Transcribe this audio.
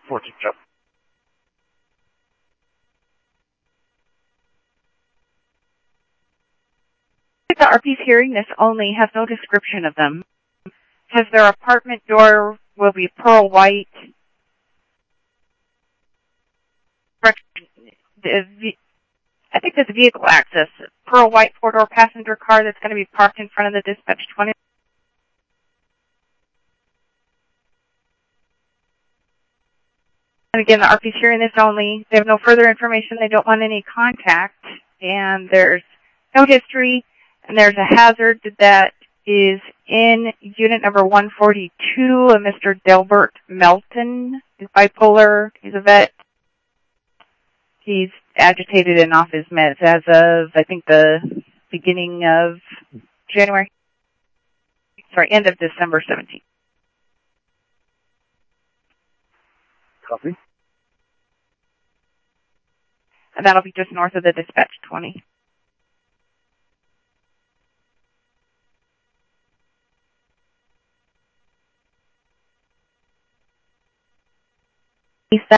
14 Joe. The RP's hearing this only has no description of them. Says their apartment door will be pearl white. I think there's vehicle access. Pearl white four-door passenger car that's going to be parked in front of the dispatch 20. And again, the RP's hearing this only. They have no further information. They don't want any contact. And there's no history. And there's a hazard that is in unit number 142, a Mr. Delbert Melton. He's bipolar. He's a vet. He's agitated and off his meds as of, I think, the beginning of January. Sorry, end of December 17th. Copy. And that'll be just north of the dispatch 20. He said